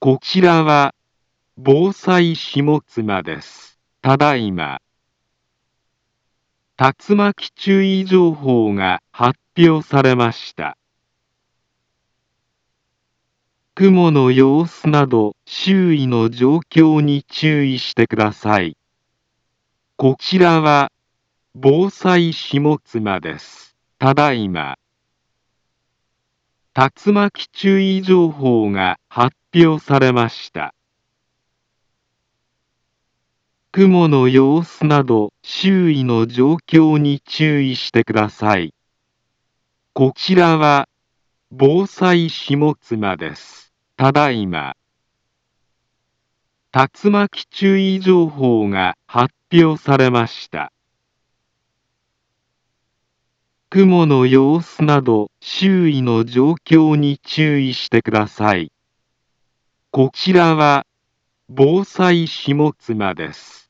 こちらは防災下妻です。ただいま、竜巻注意情報が発表されました。雲の様子など周囲の状況に注意してください。こちらは防災下妻です。ただいま、竜巻注意情報が発表されました。雲の様子など周囲の状況に注意してください。こちらは防災下妻です。ただいま、竜巻注意情報が発表されました。雲の様子など周囲の状況に注意してください。こちらは防災下妻です。